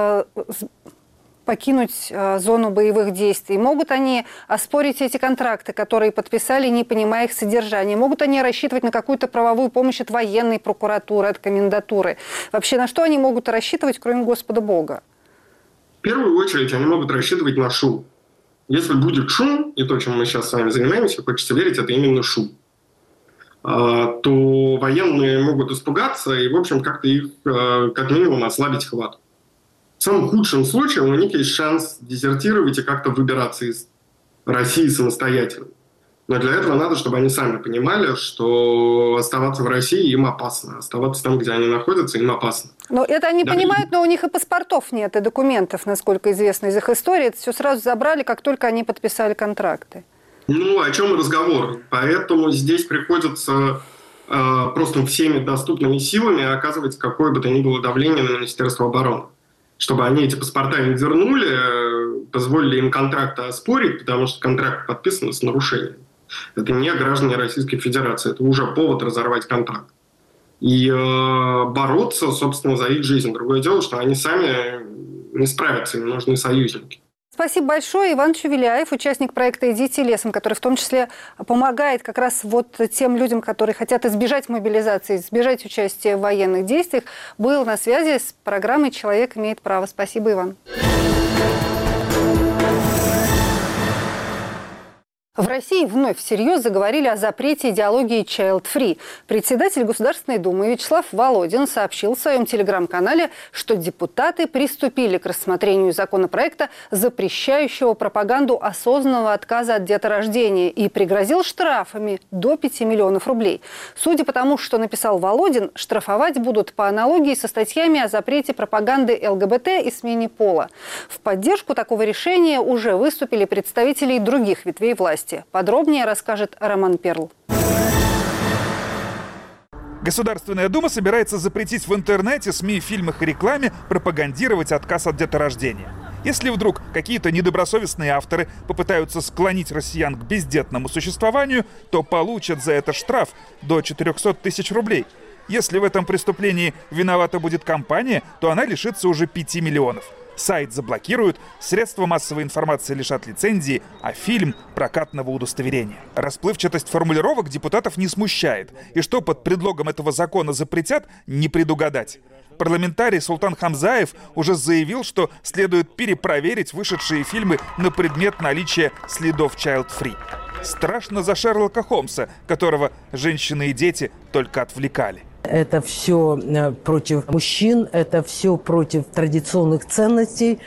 покинуть зону боевых действий? Могут они оспорить эти контракты, которые подписали, не понимая их содержания? Могут они рассчитывать на какую-то правовую помощь от военной прокуратуры, от комендатуры? Вообще, на что они могут рассчитывать, кроме Господа Бога? В первую очередь, они могут рассчитывать на шум. Если будет шум, и то, чем мы сейчас с вами занимаемся, хочется верить, это именно шум, то военные могут испугаться и, в общем, как-то их, как минимум, ослабить хватку. В самом худшем случае у них есть шанс дезертировать и как-то выбираться из России самостоятельно. Но для этого надо, чтобы они сами понимали, что оставаться в России им опасно. Оставаться там, где они находятся, им опасно. Но это они понимают, но у них и паспортов нет, и документов, насколько известно из их истории. Это все сразу забрали, как только они подписали контракты. Ну, о чем разговор? Поэтому здесь приходится просто всеми доступными силами оказывать какое бы то ни было давление на Министерство обороны, чтобы они эти паспорта им вернули, позволили им контракты оспорить, потому что контракт подписан с нарушением. Это не граждане Российской Федерации, это уже повод разорвать контракт. И бороться, собственно, за их жизнь. Другое дело, что они сами не справятся, им нужны союзники. Спасибо большое. Иван Чувеляев, участник проекта «Идите лесом», который в том числе помогает как раз вот тем людям, которые хотят избежать мобилизации, избежать участия в военных действиях, был на связи с программой «Человек имеет право». Спасибо, Иван. В России вновь всерьез заговорили о запрете идеологии child-free. Председатель Государственной Думы Вячеслав Володин сообщил в своем телеграм-канале, что депутаты приступили к рассмотрению законопроекта, запрещающего пропаганду осознанного отказа от деторождения, и пригрозил штрафами до 5 миллионов рублей. Судя по тому, что написал Володин, штрафовать будут по аналогии со статьями о запрете пропаганды ЛГБТ и смене пола. В поддержку такого решения уже выступили представители других ветвей власти. Подробнее расскажет Роман Перл. Государственная Дума собирается запретить в интернете, СМИ, фильмах и рекламе пропагандировать отказ от деторождения. Если вдруг какие-то недобросовестные авторы попытаются склонить россиян к бездетному существованию, то получат за это штраф до 400 тысяч рублей. Если в этом преступлении виновата будет компания, то она лишится уже 5 миллионов. Сайт заблокируют, средства массовой информации лишат лицензии, а фильм – прокатного удостоверения. Расплывчатость формулировок депутатов не смущает. И что под предлогом этого закона запретят, не предугадать. Парламентарий Султан Хамзаев уже заявил, что следует перепроверить вышедшие фильмы на предмет наличия следов child-free. Страшно за Шерлока Холмса, которого женщины и дети только отвлекали. Это все против мужчин, это все против традиционных ценностей,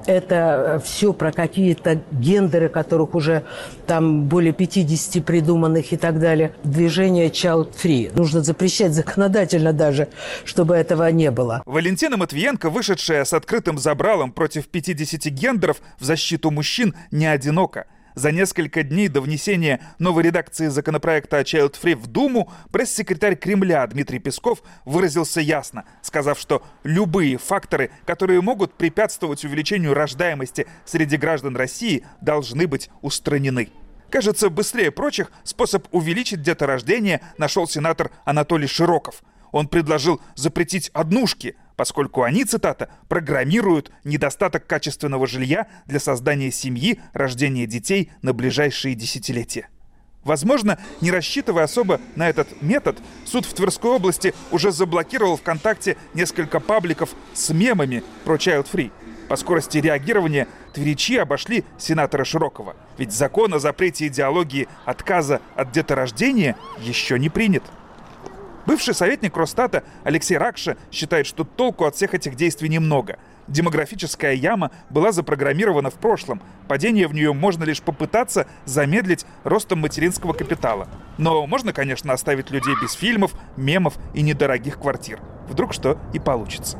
это все про какие-то гендеры, которых уже там более 50 придуманных и так далее. Движение child-free. Нужно запрещать законодательно даже, чтобы этого не было. Валентина Матвиенко, вышедшая с открытым забралом против 50 гендеров в защиту мужчин, не одинока. За несколько дней до внесения новой редакции законопроекта о child-free в Думу пресс-секретарь Кремля Дмитрий Песков выразился ясно, сказав, что любые факторы, которые могут препятствовать увеличению рождаемости среди граждан России, должны быть устранены. Кажется, быстрее прочих способ увеличить деторождение нашел сенатор Анатолий Широков. Он предложил запретить однушки, поскольку они, цитата, «программируют недостаток качественного жилья для создания семьи, рождения детей на ближайшие десятилетия». Возможно, не рассчитывая особо на этот метод, суд в Тверской области уже заблокировал ВКонтакте несколько пабликов с мемами про child-free. По скорости реагирования тверичи обошли сенатора Широкова. Ведь закон о запрете идеологии отказа от деторождения еще не принят. Бывший советник Росстата Алексей Ракша считает, что толку от всех этих действий немного. Демографическая яма была запрограммирована в прошлом. Падение в нее можно лишь попытаться замедлить ростом материнского капитала. Но можно, конечно, оставить людей без фильмов, мемов и недорогих квартир. Вдруг что и получится.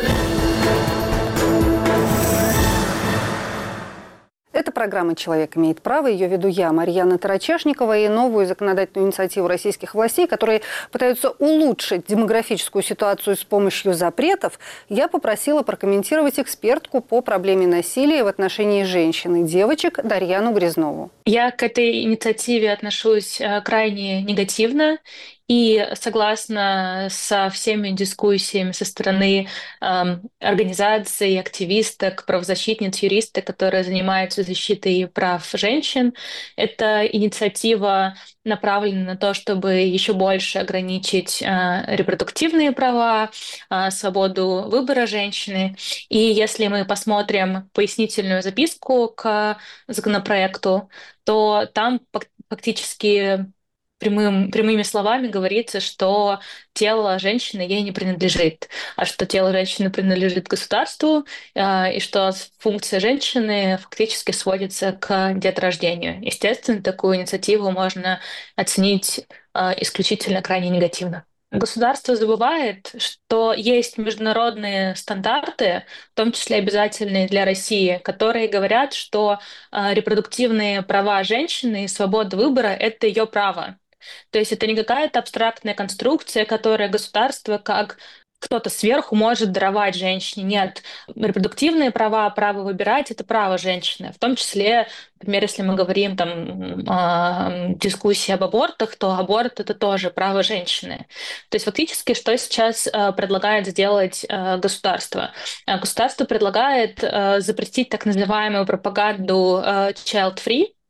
Это программа «Человек имеет право». Ее веду я, Марьяна Тарачешникова, и новую законодательную инициативу российских властей, которые пытаются улучшить демографическую ситуацию с помощью запретов, я попросила прокомментировать экспертку по проблеме насилия в отношении женщин и девочек Дарьяну Грязнову. Я к этой инициативе отношусь крайне негативно. И согласно со всеми дискуссиями со стороны организаций, активисток, правозащитниц, юристок, которые занимаются защитой прав женщин, эта инициатива направлена на то, чтобы еще больше ограничить репродуктивные права, свободу выбора женщины. И если мы посмотрим пояснительную записку к законопроекту, то там фактически прямыми словами говорится, что тело женщины ей не принадлежит, а что тело женщины принадлежит государству, и что функция женщины фактически сводится к деторождению. Естественно, такую инициативу можно оценить исключительно крайне негативно. Государство забывает, что есть международные стандарты, в том числе обязательные для России, которые говорят, что репродуктивные права женщины и свобода выбора — это ее право. То есть это не какая-то абстрактная конструкция, которую государство как кто-то сверху может даровать женщине. Нет, репродуктивные права, право выбирать — это право женщины. В том числе, например, если мы говорим о дискуссии об абортах, то аборт — это тоже право женщины. То есть фактически, что сейчас предлагает сделать государство? Государство предлагает запретить так называемую пропаганду child-free,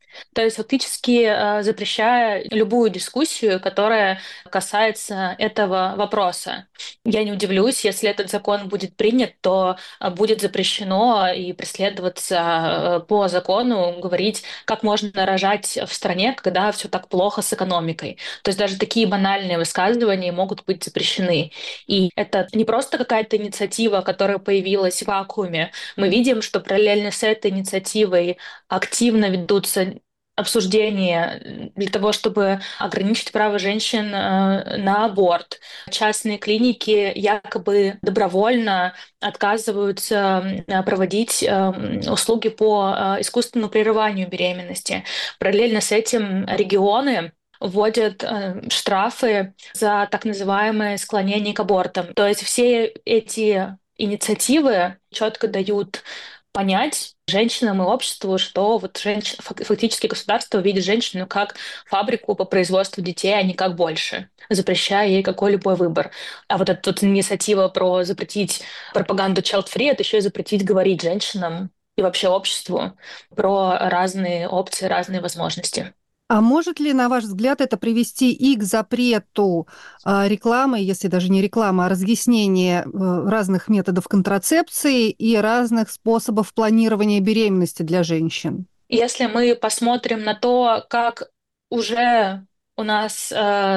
То есть фактически запрещая любую дискуссию, которая касается этого вопроса. Я не удивлюсь, если этот закон будет принят, то будет запрещено и преследоваться по закону говорить, как можно рожать в стране, когда все так плохо с экономикой. То есть даже такие банальные высказывания могут быть запрещены. И это не просто какая-то инициатива, которая появилась в вакууме. Мы видим, что параллельно с этой инициативой активно ведутся обсуждения для того, чтобы ограничить право женщин на аборт. Частные клиники якобы добровольно отказываются проводить услуги по искусственному прерыванию беременности. Параллельно с этим регионы вводят штрафы за так называемое склонение к абортам. То есть все эти инициативы четко дают понять женщинам и обществу, что вот фактически государство видит женщину как фабрику по производству детей, а не как больше, запрещая ей какой-либо выбор. А вот эта вот инициатива про запретить пропаганду child-free — это еще и запретить говорить женщинам и вообще обществу про разные опции, разные возможности. А может ли, на ваш взгляд, это привести и к запрету рекламы, если даже не рекламы, а разъяснения разных методов контрацепции и разных способов планирования беременности для женщин? Если мы посмотрим на то, как уже у нас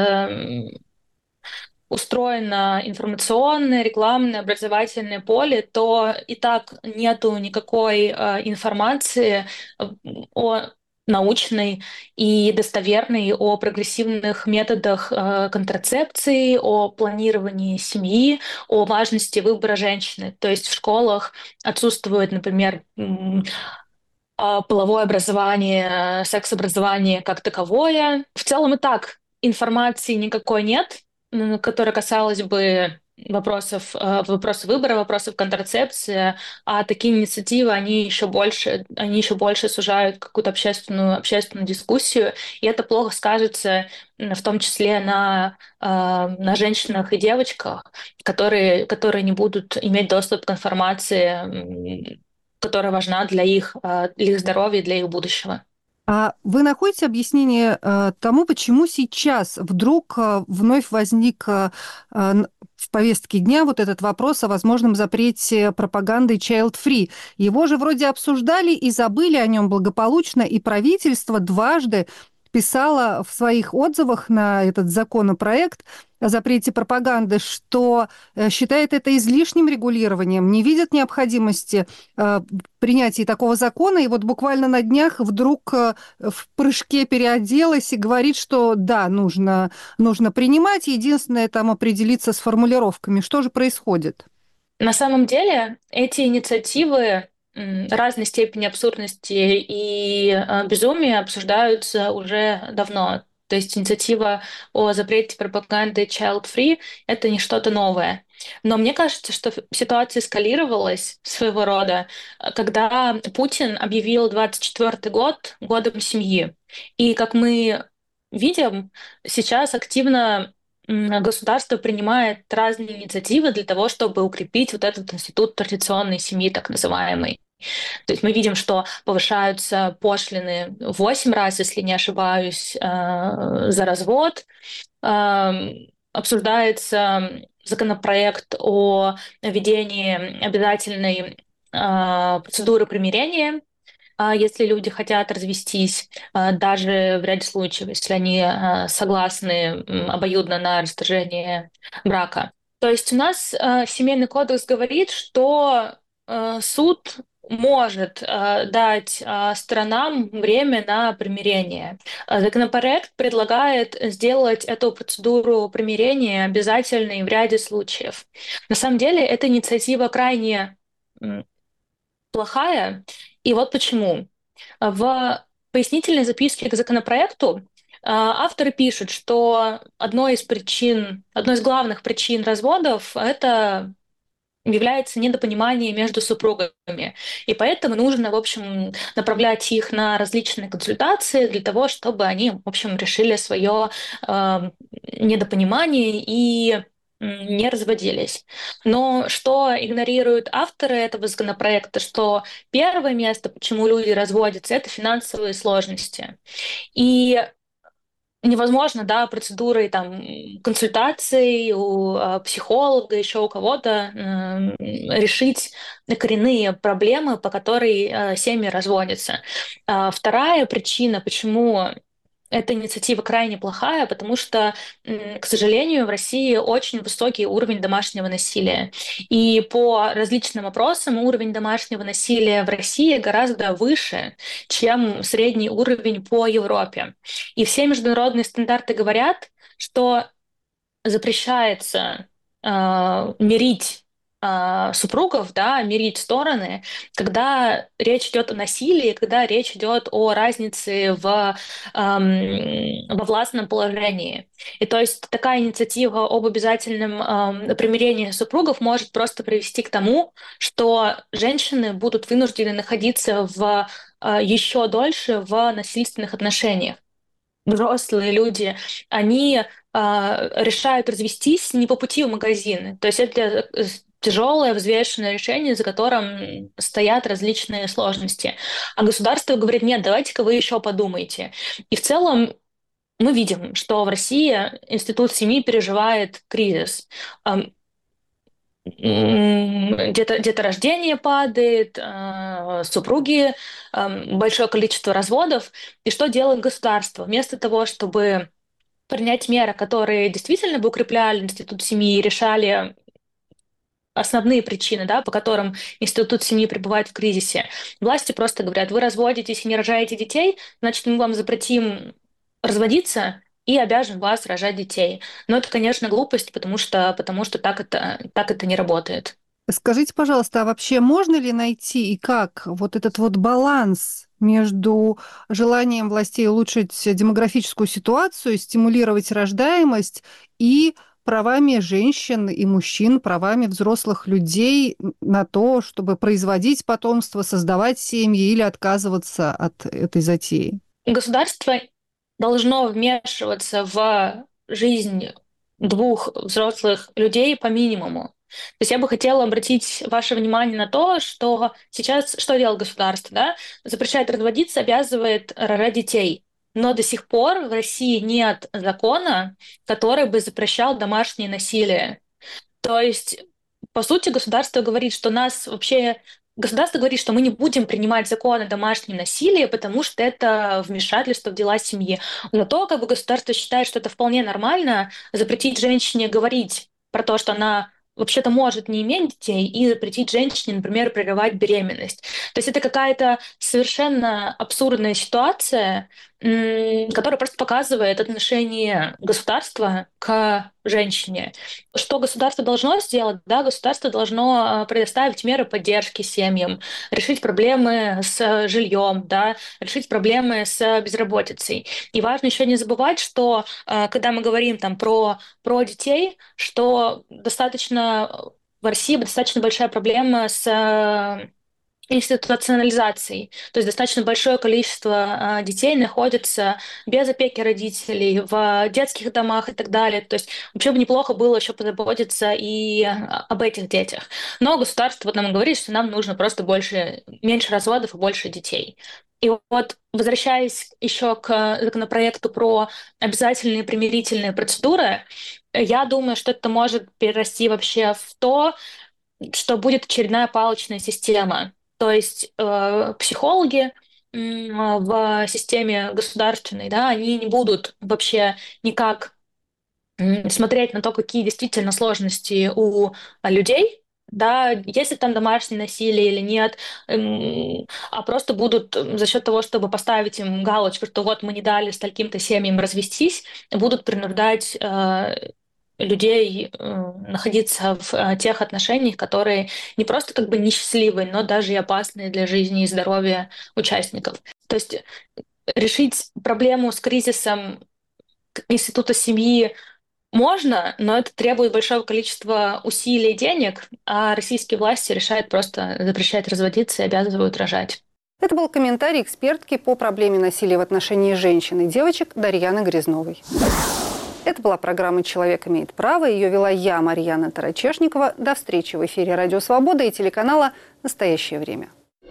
устроено информационное, рекламное, образовательное поле, то и так нету никакой информации о научной и достоверной о прогрессивных методах контрацепции, о планировании семьи, о важности выбора женщины. То есть в школах отсутствует, например, половое образование, секс-образование как таковое. В целом и так информации никакой нет, которая касалась бы вопросов выбора, вопросов контрацепции, а такие инициативы, они еще больше сужают какую-то общественную дискуссию, и это плохо скажется в том числе на женщинах и девочках, которые не будут иметь доступ к информации, которая важна для их здоровья, для их будущего. А вы находите объяснение тому, почему сейчас вдруг вновь возник в повестке дня вот этот вопрос о возможном запрете пропаганды child-free? Его же вроде обсуждали и забыли о нем благополучно, и правительство дважды писала в своих отзывах на этот законопроект о запрете пропаганды, что считает это излишним регулированием, не видит необходимости принятия такого закона, и вот буквально на днях вдруг в прыжке переоделась и говорит, что да, нужно принимать, единственное, там определиться с формулировками. Что же происходит? На самом деле эти инициативы разной степени абсурдности и безумия обсуждаются уже давно. То есть инициатива о запрете пропаганды child-free — это не что-то новое. Но мне кажется, что ситуация эскалировалась своего рода, когда Путин объявил 24-й год годом семьи. И, как мы видим, сейчас активно государство принимает разные инициативы для того, чтобы укрепить вот этот институт традиционной семьи, так называемый. То есть мы видим, что повышаются пошлины 8 раз, если не ошибаюсь, за развод. Обсуждается законопроект о введении обязательной процедуры примирения, если люди хотят развестись, даже в ряде случаев, если они согласны обоюдно на расторжение брака. То есть у нас Семейный кодекс говорит, что суд может дать сторонам время на примирение. Законопроект предлагает сделать эту процедуру примирения обязательной в ряде случаев. На самом деле эта инициатива крайне плохая, и вот почему. В пояснительной записке к законопроекту авторы пишут, что одной из главных причин разводов — это является недопонимание между супругами. И поэтому нужно, в общем, направлять их на различные консультации для того, чтобы они, в общем, решили свое недопонимание и не разводились. Но что игнорируют авторы этого законопроекта, что первое место, почему люди разводятся, это финансовые сложности. И невозможно, да, процедурой там консультаций у психолога, еще у кого-то решить коренные проблемы, по которой семьи разводятся. Вторая причина, почему эта инициатива крайне плохая, потому что, к сожалению, в России очень высокий уровень домашнего насилия. И по различным опросам уровень домашнего насилия в России гораздо выше, чем средний уровень по Европе. И все международные стандарты говорят, что запрещается мирить супругов, да, мирить стороны, когда речь идет о насилии, когда речь идет о разнице во властном положении. И то есть такая инициатива об обязательном примирении супругов может просто привести к тому, что женщины будут вынуждены находиться еще дольше в насильственных отношениях. Взрослые люди, они решают развестись не по пути в магазин. То есть это тяжелое, взвешенное решение, за которым стоят различные сложности. А государство говорит: нет, давайте-ка вы еще подумайте. И в целом мы видим, что в России институт семьи переживает кризис. Деторождение падает, супруги, большое количество разводов. И что делает государство? Вместо того, чтобы принять меры, которые действительно бы укрепляли институт семьи и решали основные причины, да, по которым институт семьи пребывает в кризисе, власти просто говорят: вы разводитесь и не рожаете детей, значит, мы вам запретим разводиться и обяжем вас рожать детей. Но это, конечно, глупость, потому что так это не работает. Скажите, пожалуйста, а вообще можно ли найти и как вот этот вот баланс между желанием властей улучшить демографическую ситуацию, стимулировать рождаемость и правами женщин и мужчин, правами взрослых людей на то, чтобы производить потомство, создавать семьи или отказываться от этой затеи? Государство должно вмешиваться в жизнь двух взрослых людей по минимуму. То есть я бы хотела обратить ваше внимание на то, что сейчас что делает государство? Да? Запрещает разводиться, обязывает рожать детей. Но до сих пор в России нет закона, который бы запрещал домашнее насилие. То есть, по сути, государство говорит, что Государство говорит, что мы не будем принимать закон о домашнем насилии, потому что это вмешательство в дела семьи. Зато государство считает, что это вполне нормально запретить женщине говорить про то, что она вообще-то может не иметь детей, и запретить женщине, например, прерывать беременность. То есть это какая-то совершенно абсурдная ситуация, которая просто показывает отношение государства к женщине. Что государство должно сделать? Да, государство должно предоставить меры поддержки семьям, решить проблемы с жильем, да, решить проблемы с безработицей. И важно еще не забывать, что когда мы говорим там про детей, что в России достаточно большая проблема с институционализацией. То есть достаточно большое количество детей находится без опеки родителей, в детских домах и так далее. То есть вообще бы неплохо было еще позаботиться и об этих детях. Но государство нам говорит, что нам нужно просто меньше разводов и больше детей. И вот, возвращаясь еще к законопроекту про обязательные примирительные процедуры, я думаю, что это может перерасти вообще в то, что будет очередная палочная система. То есть психологи в системе государственной, да, они не будут вообще никак смотреть на то, какие действительно сложности у людей, да, есть ли там домашнее насилие или нет, а просто будут за счет того, чтобы поставить им галочку, что вот мы не дали стольким-то семьям развестись, будут принуждать людей находиться в тех отношениях, которые не просто несчастливые, но даже и опасные для жизни и здоровья участников. То есть решить проблему с кризисом института семьи можно, но это требует большого количества усилий и денег, а российские власти решают просто запрещать разводиться и обязывают рожать. Это был комментарий экспертки по проблеме насилия в отношении женщин и девочек Дарьяны Грязновой. Это была программа «Человек имеет право». Ее вела я, Марьяна Тарачешникова. До встречи в эфире «Радио Свобода» и телеканала «Настоящее время».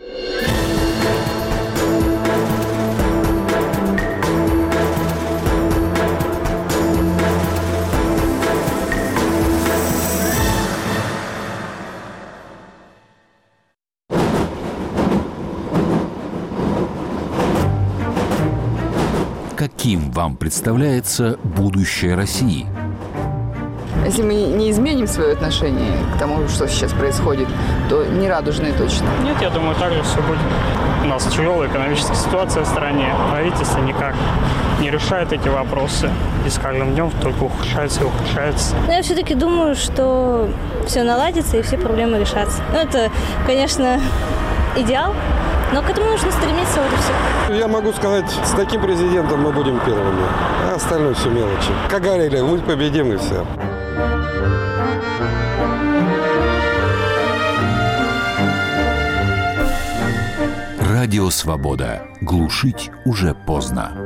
Каким вам представляется будущее России? Если мы не изменим свое отношение к тому, что сейчас происходит, то не радужные точно. Нет, я думаю, так же все будет. У нас тяжелая экономическая ситуация в стране. Правительство никак не решает эти вопросы. И с каждым днем только ухудшается и ухудшается. Но я все-таки думаю, что все наладится и все проблемы решатся. Ну, это, конечно, идеал. Но к этому нужно стремиться вот и все. Я могу сказать, с таким президентом мы будем первыми, а остальное все мелочи. Как говорили, мы победим и все. Радио «Свобода». Глушить уже поздно.